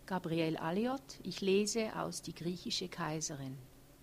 Gabriel Alliot, ich lese aus Die griechische Kaiserin.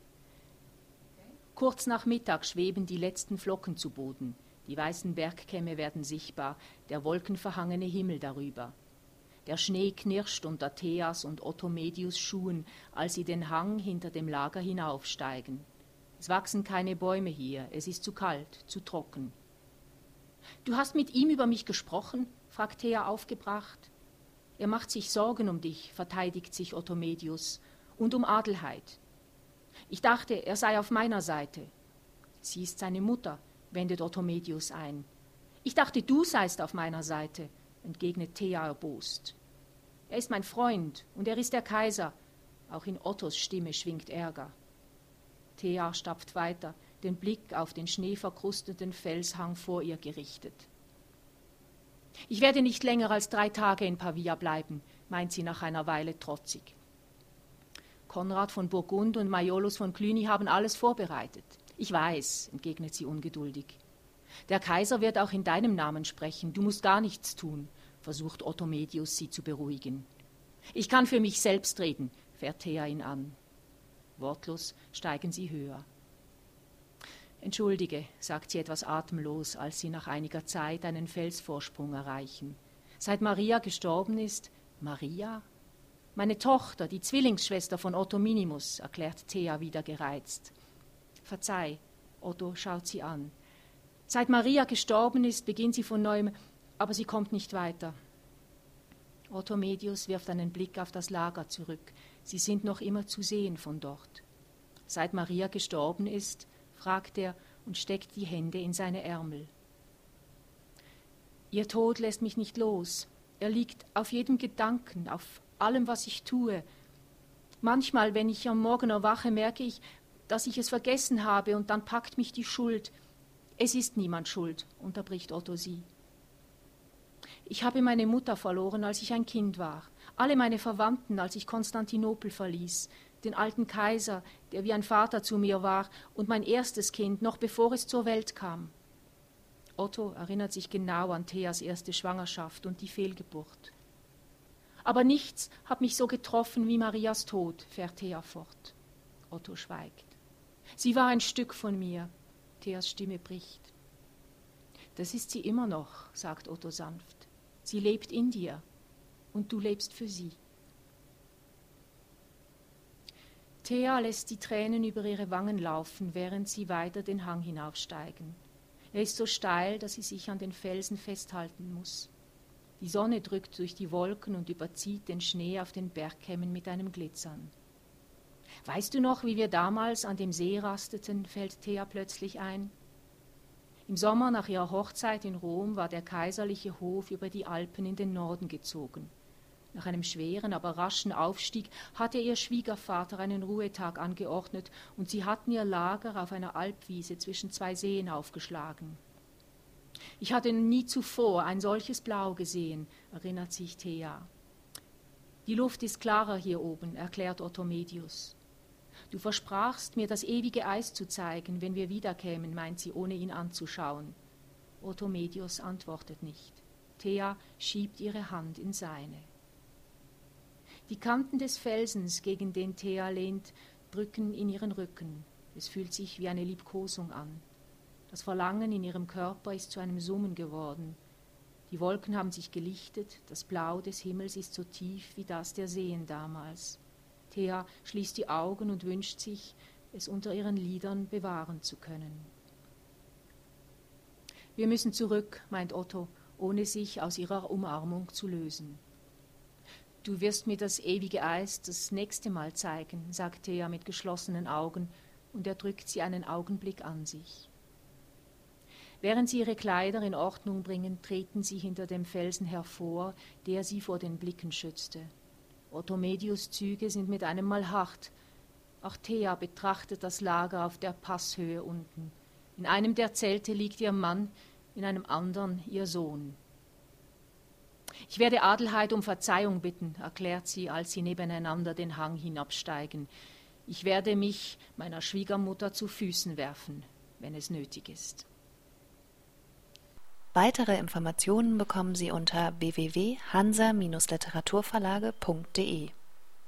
Kurz nach Mittag schweben die letzten Flocken zu Boden. Die weißen Bergkämme werden sichtbar, der wolkenverhangene Himmel darüber. Der Schnee knirscht unter Theas und Ottomedius Schuhen, als sie den Hang hinter dem Lager hinaufsteigen. Es wachsen keine Bäume hier, es ist zu kalt, zu trocken. »Du hast mit ihm über mich gesprochen?« fragt Thea aufgebracht. »Er macht sich Sorgen um dich«, verteidigt sich Ottomedius, »und um Adelheid. Ich dachte, er sei auf meiner Seite.« »Sie ist seine Mutter«, wendet Ottomedius ein. »Ich dachte, du seist auf meiner Seite«, entgegnet Thea erbost. »Er ist mein Freund und er ist der Kaiser.« Auch in Ottos Stimme schwingt Ärger. Thea stapft weiter, den Blick auf den schneeverkrusteten Felshang vor ihr gerichtet. »Ich werde nicht länger als 3 Tage in Pavia bleiben«, meint sie nach einer Weile trotzig. »Konrad von Burgund und Maiolus von Cluny haben alles vorbereitet.« »Ich weiß«, entgegnet sie ungeduldig. »Der Kaiser wird auch in deinem Namen sprechen, du musst gar nichts tun«, versucht Ottomedius, sie zu beruhigen. »Ich kann für mich selbst reden«, fährt Thea ihn an. Wortlos steigen sie höher. »Entschuldige«, sagt sie etwas atemlos, als sie nach einiger Zeit einen Felsvorsprung erreichen. »Seit Maria gestorben ist...« »Maria?« »Meine Tochter, die Zwillingsschwester von Otto Minimus«, erklärt Thea wieder gereizt. »Verzeih«, Otto schaut sie an. »Seit Maria gestorben ist, beginnt sie von neuem, aber sie kommt nicht weiter.« Ottomedius wirft einen Blick auf das Lager zurück. Sie sind noch immer zu sehen von dort. »Seit Maria gestorben ist?« fragt er und steckt die Hände in seine Ärmel. »Ihr Tod lässt mich nicht los. Er liegt auf jedem Gedanken, auf allem, was ich tue. Manchmal, wenn ich am Morgen erwache, merke ich, dass ich es vergessen habe, und dann packt mich die Schuld. Es ist niemand schuld«, unterbricht Otto sie. »Ich habe meine Mutter verloren, als ich ein Kind war. Alle meine Verwandten, als ich Konstantinopel verließ. Den alten Kaiser, der wie ein Vater zu mir war, und mein erstes Kind, noch bevor es zur Welt kam.« Otto erinnert sich genau an Theas erste Schwangerschaft und die Fehlgeburt. »Aber nichts hat mich so getroffen wie Marias Tod«, fährt Thea fort. Otto schweigt. »Sie war ein Stück von mir.« Theas Stimme bricht. »Das ist sie immer noch«, sagt Otto sanft. »Sie lebt in dir und du lebst für sie.« Thea lässt die Tränen über ihre Wangen laufen, während sie weiter den Hang hinaufsteigen. Er ist so steil, dass sie sich an den Felsen festhalten muss. Die Sonne drückt durch die Wolken und überzieht den Schnee auf den Bergkämmen mit einem Glitzern. »Weißt du noch, wie wir damals an dem See rasteten?«, fällt Thea plötzlich ein. Im Sommer nach ihrer Hochzeit in Rom war der kaiserliche Hof über die Alpen in den Norden gezogen. Nach einem schweren, aber raschen Aufstieg hatte ihr Schwiegervater einen Ruhetag angeordnet und sie hatten ihr Lager auf einer Alpwiese zwischen 2 Seen aufgeschlagen. »Ich hatte nie zuvor ein solches Blau gesehen«, erinnert sich Thea. »Die Luft ist klarer hier oben«, erklärt Ottomedius. »Du versprachst, mir das ewige Eis zu zeigen, wenn wir wiederkämen«, meint sie, ohne ihn anzuschauen. Ottomedius antwortet nicht. Thea schiebt ihre Hand in seine. Die Kanten des Felsens, gegen den Thea lehnt, drücken in ihren Rücken. Es fühlt sich wie eine Liebkosung an. Das Verlangen in ihrem Körper ist zu einem Summen geworden. Die Wolken haben sich gelichtet, das Blau des Himmels ist so tief wie das der Seen damals. Thea schließt die Augen und wünscht sich, es unter ihren Lidern bewahren zu können. »Wir müssen zurück«, meint Otto, ohne sich aus ihrer Umarmung zu lösen. »Du wirst mir das ewige Eis das nächste Mal zeigen«, sagt Thea mit geschlossenen Augen, und er drückt sie einen Augenblick an sich. Während sie ihre Kleider in Ordnung bringen, treten sie hinter dem Felsen hervor, der sie vor den Blicken schützte. Ottomedius' Züge sind mit einem Mal hart. Auch Thea betrachtet das Lager auf der Passhöhe unten. In einem der Zelte liegt ihr Mann, in einem anderen ihr Sohn. »Ich werde Adelheid um Verzeihung bitten«, erklärt sie, als sie nebeneinander den Hang hinabsteigen. »Ich werde mich meiner Schwiegermutter zu Füßen werfen, wenn es nötig ist.« Weitere Informationen bekommen Sie unter www.hansa-literaturverlage.de.